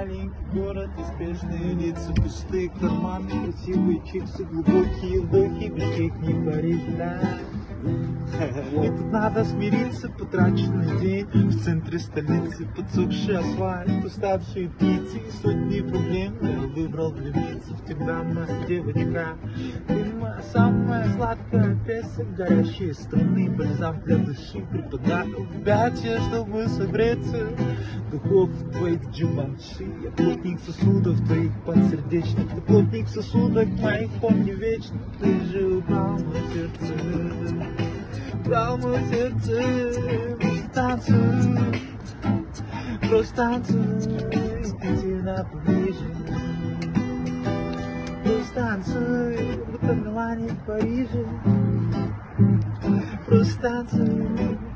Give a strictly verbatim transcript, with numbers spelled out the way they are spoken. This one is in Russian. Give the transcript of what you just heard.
маленький город, неспешные лица, пустые карманы, красивые чипсы, глубокие вдохи, Бишкек не Париж, да. И тут надо смириться, потраченный день в центре столицы, подсохший асфальт, уставшие птицы и сотни проблем. Я выбрал влюбиться в тебя, моя девочка. Ты моя самая сладкая песня, горящие струны, бальзам для души. Припадаю в объятия, чтобы согреться, духов твоих джуманши. Я плотник сосудов твоих подсердечных, ты плотник сосудов моих, помни вечно. Ты же убрал мое сердце, убрал мое сердце. Просто танцуй, просто танцуй, действительно поближе. Просто танцуй, будто в Милане, в Париже. Просто танцуй.